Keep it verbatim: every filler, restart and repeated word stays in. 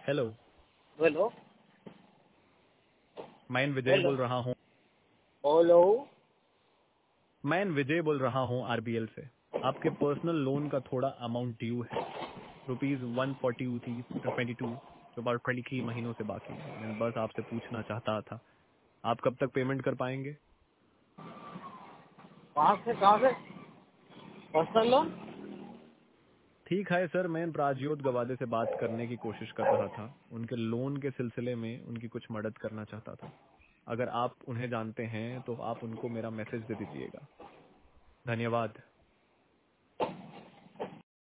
Hello. Hello. मैं विजय hello. बोल रहा हूँ। हेलो। मैं विजय बोल रहा हूँ आरबीएल से। आपके पर्सनल लोन का थोड़ा अमाउंट ड्यू है, rupees one forty three twenty two, जो अबाउट ट्वेंटी थ्री महीनों से बाकी है। मैं बस आपसे पूछना चाहता था, आप कब तक पेमेंट कर पाएंगे? कहाँ से कहाँ से पर्सनल लोन? ठीक है सर, मैं प्राजयोत गवादे से बात करने की कोशिश कर रहा था। उनके लोन के सिलसिले में उनकी कुछ मदद करना चाहता था। अगर आप उन्हें जानते हैं तो आप उनको मेरा मैसेज दे दीजिएगा। धन्यवाद।